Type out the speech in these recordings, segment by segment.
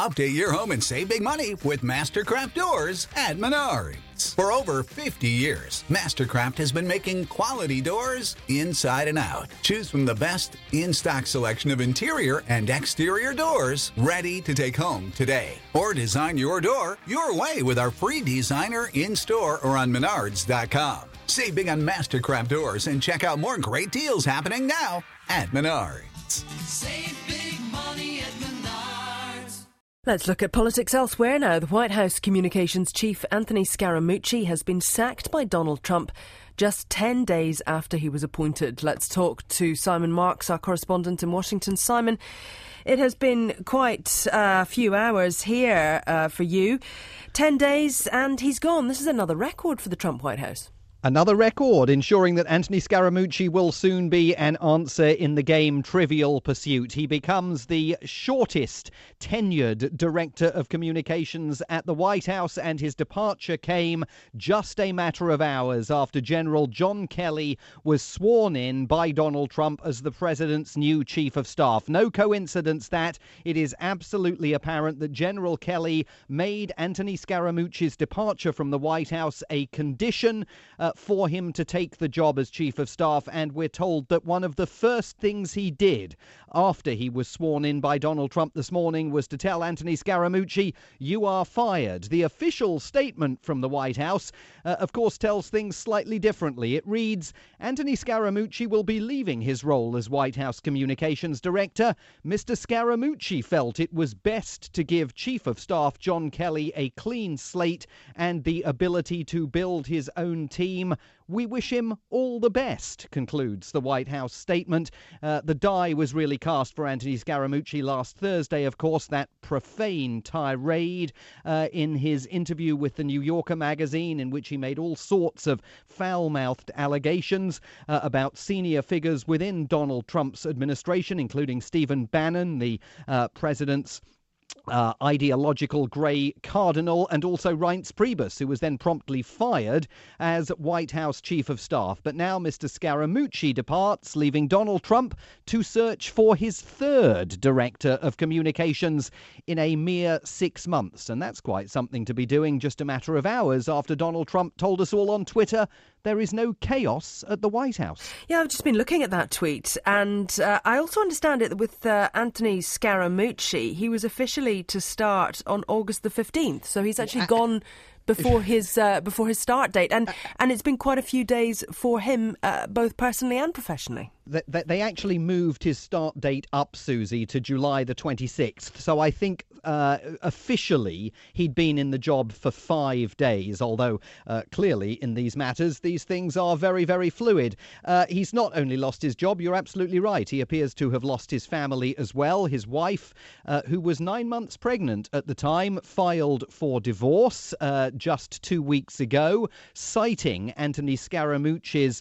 Update your home and save big money with Mastercraft Doors at Menards. For over 50 years, Mastercraft has been making quality doors inside and out. Choose from the best in-stock selection of interior and exterior doors ready to take home today. Or design your door your way with our free designer in-store or on Menards.com. Save big on Mastercraft Doors and check out more great deals happening now at Menards. Save big money at Menards. Let's look at politics elsewhere now. The White House Communications Chief Anthony Scaramucci has been sacked by Donald Trump just 10 days after he was appointed. Let's talk to Simon Marks, our correspondent in Washington. Simon, it has been quite a few hours here for you. 10 days and he's gone. This is another record for the Trump White House. Another record, ensuring that Anthony Scaramucci will soon be an answer in the game Trivial Pursuit. He becomes the shortest tenured Director of Communications at the White House, and his departure came just a matter of hours after General John Kelly was sworn in by Donald Trump as the president's new chief of staff. No coincidence that it is absolutely apparent that General Kelly made Anthony Scaramucci's departure from the White House a condition for him to take the job as Chief of Staff, and we're told that one of the first things he did after he was sworn in by Donald Trump this morning was to tell Anthony Scaramucci, "You are fired." The official statement from the White House, of course, tells things slightly differently. It reads, Anthony Scaramucci will be leaving his role as White House Communications Director. Mr. Scaramucci felt it was best to give Chief of Staff John Kelly a clean slate and the ability to build his own team. We wish him all the best, concludes the White House statement. The die was really cast for Anthony Scaramucci last Thursday, of course, that profane tirade in his interview with the New Yorker magazine, in which he made all sorts of foul-mouthed allegations about senior figures within Donald Trump's administration, including Stephen Bannon, the president's ideological grey cardinal, and also Reince Priebus, who was then promptly fired as White House Chief of Staff. But now Mr. Scaramucci departs, leaving Donald Trump to search for his third Director of Communications in a mere 6 months. And that's quite something to be doing just a matter of hours after Donald Trump told us all on Twitter there is no chaos at the White House. Yeah, I've just been looking at that tweet, and I also understand it with Anthony Scaramucci. He was officially to start on August the 15th, so he's actually gone before his start date, and it's been quite a few days for him, both personally and professionally. They actually moved his start date up, Susie, to July the 26th. So I think officially he'd been in the job for 5 days, although clearly in these matters, these things are very, very fluid. He's not only lost his job, you're absolutely right. He appears to have lost his family as well. His wife, who was 9 months pregnant at the time, filed for divorce just 2 weeks ago, citing Anthony Scaramucci's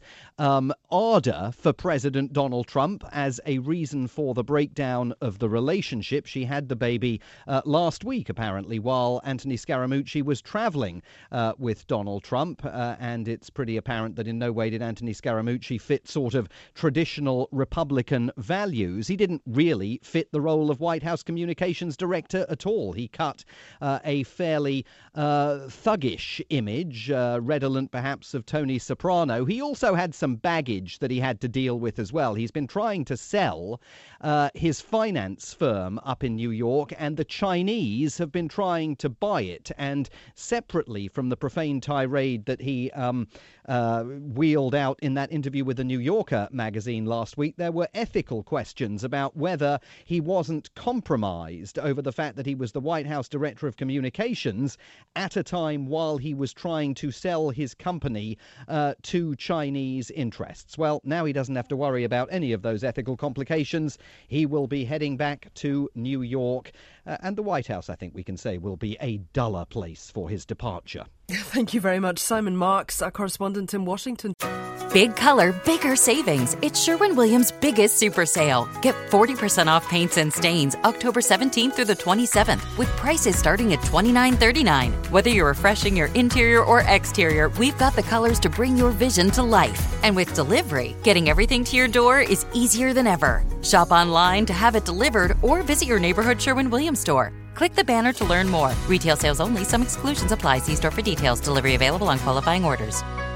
ardour for President Donald Trump as a reason for the breakdown of the relationship. She had the baby last week, apparently, while Anthony Scaramucci was travelling with Donald Trump, and it's pretty apparent that in no way did Anthony Scaramucci fit sort of traditional Republican values. He didn't really fit the role of White House Communications Director at all. He cut a fairly thuggish image, redolent perhaps of Tony Soprano. He also had some baggage that he had to deal with as well. He's been trying to sell his finance firm up in New York, and the Chinese have been trying to buy it. And separately from the profane tirade that he wheeled out in that interview with the New Yorker magazine last week, there were ethical questions about whether he wasn't compromised over the fact that he was the White House Director of Communications at a time while he was trying to sell his company to Chinese interests. Well, now he doesn't have to worry about any of those ethical complications. He will be heading back to New York, and the White House, I think we can say, will be a duller place for his departure. Thank you very much, Simon Marks, our correspondent in Washington. Big color, bigger savings. It's Sherwin-Williams' biggest super sale. Get 40% off paints and stains October 17th through the 27th with prices starting at $29.39. Whether you're refreshing your interior or exterior, we've got the colors to bring your vision to life. And with delivery, getting everything to your door is easier than ever. Shop online to have it delivered or visit your neighborhood Sherwin-Williams store. Click the banner to learn more. Retail sales only. Some exclusions apply. See store for details. Delivery available on qualifying orders.